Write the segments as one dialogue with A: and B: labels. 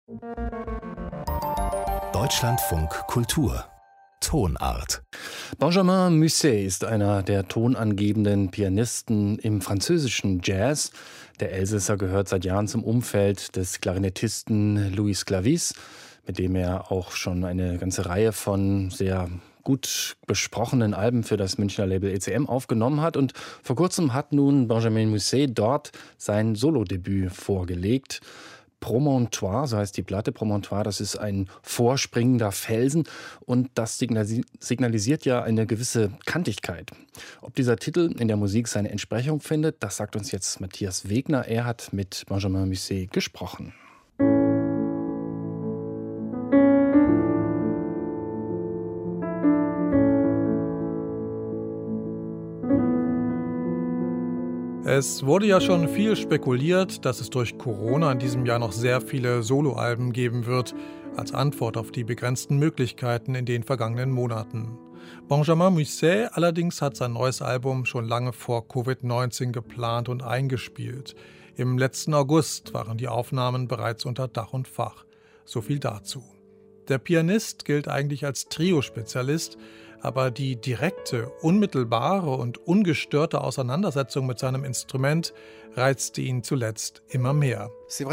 A: Deutschlandfunk Kultur Tonart.
B: Benjamin Musset ist einer der tonangebenden Pianisten im französischen Jazz. Der Elsässer gehört seit Jahren zum Umfeld des Klarinettisten Louis Clavis, mit dem er auch schon eine ganze Reihe von sehr gut besprochenen Alben für das Münchner Label ECM aufgenommen hat. Und vor kurzem hat nun Benjamin Musset dort sein Solodebüt vorgelegt. Promontoire, so heißt die Platte. Promontoire, das ist ein vorspringender Felsen und das signalisiert ja eine gewisse Kantigkeit. Ob dieser Titel in der Musik seine Entsprechung findet, das sagt uns jetzt Matthias Wegner. Er hat mit Benjamin Musset gesprochen.
C: Es wurde ja schon viel spekuliert, dass es durch Corona in diesem Jahr noch sehr viele Soloalben geben wird, als Antwort auf die begrenzten Möglichkeiten in den vergangenen Monaten. Benjamin Musset allerdings hat sein neues Album schon lange vor Covid-19 geplant und eingespielt. Im letzten August waren die Aufnahmen bereits unter Dach und Fach. So viel dazu. Der Pianist gilt eigentlich als Trio-Spezialist, aber die direkte, unmittelbare und ungestörte Auseinandersetzung mit seinem Instrument reizte ihn zuletzt immer mehr.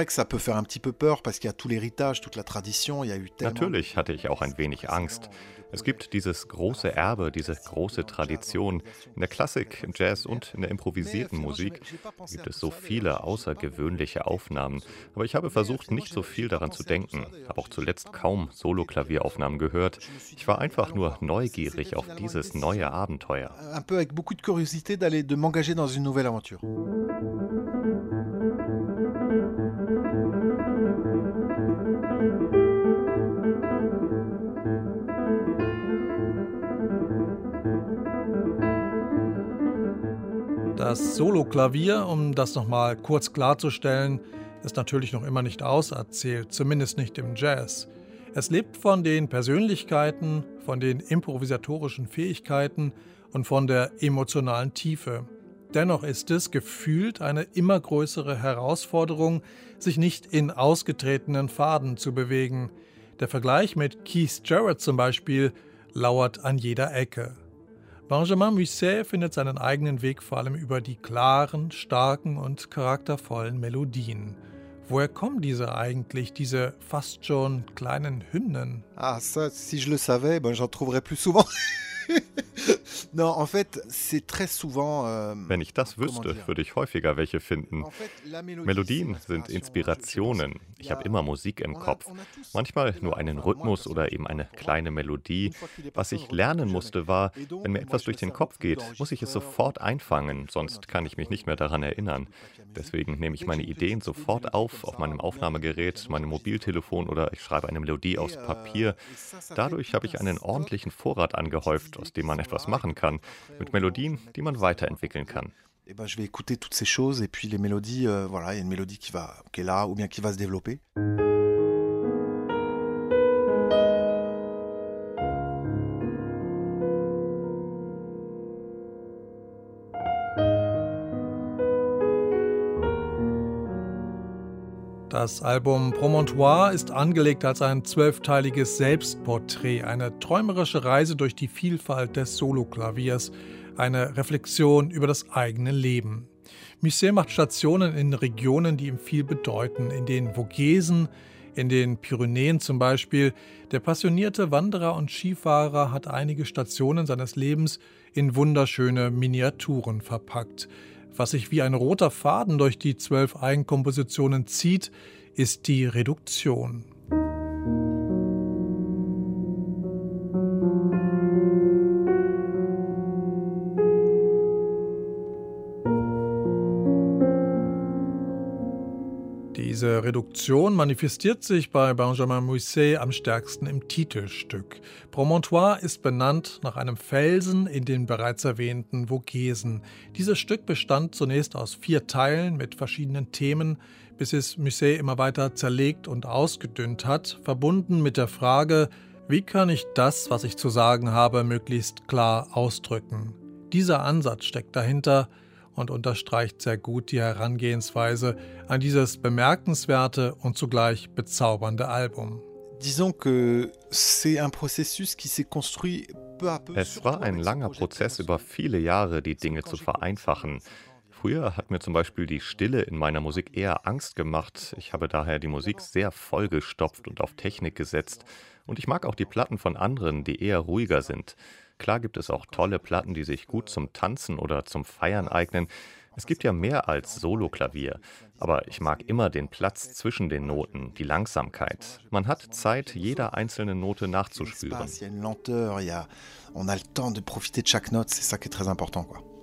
D: Natürlich hatte ich auch ein wenig Angst. Es gibt dieses große Erbe, diese große Tradition. In der Klassik, im Jazz und in der improvisierten Musik gibt es so viele außergewöhnliche Aufnahmen. Aber ich habe versucht, nicht so viel daran zu denken. Habe auch zuletzt kaum Solo-Klavieraufnahmen gehört. Ich war einfach nur neugierig auf dieses neue Abenteuer.
C: Das Solo-Klavier, um das nochmal kurz klarzustellen, ist natürlich noch immer nicht auserzählt, zumindest nicht im Jazz. Es lebt von den Persönlichkeiten, von den improvisatorischen Fähigkeiten und von der emotionalen Tiefe. Dennoch ist es gefühlt eine immer größere Herausforderung, sich nicht in ausgetretenen Pfaden zu bewegen. Der Vergleich mit Keith Jarrett zum Beispiel lauert an jeder Ecke. Benjamin Musset findet seinen eigenen Weg vor allem über die klaren, starken und charaktervollen Melodien. Woher kommen diese eigentlich, diese fast schon kleinen Hymnen?
E: Ah, ça, si je le savais, j'en trouverais plus souvent. Non, en fait, c'est très souvent,
D: Wenn ich das wüsste, würde ich häufiger welche finden. Melodien sind Inspirationen. Ich habe immer Musik im Kopf. Manchmal nur einen Rhythmus oder eben eine kleine Melodie. Was ich lernen musste, war, wenn mir etwas durch den Kopf geht, muss ich es sofort einfangen, sonst kann ich mich nicht mehr daran erinnern. Deswegen nehme ich meine Ideen sofort auf meinem Aufnahmegerät, meinem Mobiltelefon oder ich schreibe eine Melodie aus Papier. Dadurch habe ich einen ordentlichen Vorrat angehäuft, aus dem man etwas machen kann, mit Melodien, die man weiterentwickeln kann.
E: Je vais écouter toutes ces choses et puis les mélodies, voilà, il y a une mélodie qui est là ou bien qui va se développer.
C: Das Album Promontoire ist angelegt als ein 12-teiliges Selbstporträt, eine träumerische Reise durch die Vielfalt des Soloklaviers, eine Reflexion über das eigene Leben. Musset macht Stationen in Regionen, die ihm viel bedeuten, in den Vogesen, in den Pyrenäen zum Beispiel. Der passionierte Wanderer und Skifahrer hat einige Stationen seines Lebens in wunderschöne Miniaturen verpackt. Was sich wie ein roter Faden durch die 12 Eigenkompositionen zieht, ist die Reduktion. Diese Reduktion manifestiert sich bei Benjamin Musset am stärksten im Titelstück. Promontoire ist benannt nach einem Felsen in den bereits erwähnten Vogesen. Dieses Stück bestand zunächst aus 4 Teilen mit verschiedenen Themen, bis es Musset immer weiter zerlegt und ausgedünnt hat, verbunden mit der Frage, wie kann ich das, was ich zu sagen habe, möglichst klar ausdrücken. Dieser Ansatz steckt dahinter und unterstreicht sehr gut die Herangehensweise an dieses bemerkenswerte und zugleich bezaubernde Album.
E: Disons que c'est un processus qui s'est construit peu à peu.
D: Es war ein langer Prozess über viele Jahre, die Dinge zu vereinfachen. Früher hat mir zum Beispiel die Stille in meiner Musik eher Angst gemacht. Ich habe daher die Musik sehr vollgestopft und auf Technik gesetzt. Und ich mag auch die Platten von anderen, die eher ruhiger sind. Klar gibt es auch tolle Platten, die sich gut zum Tanzen oder zum Feiern eignen. Es gibt ja mehr als Soloklavier. Aber ich mag immer den Platz zwischen den Noten, die Langsamkeit. Man hat Zeit, jeder einzelnen Note nachzuspüren.
E: On a le temps de profiter de chaque note, c'est ça qui est très important, quoi.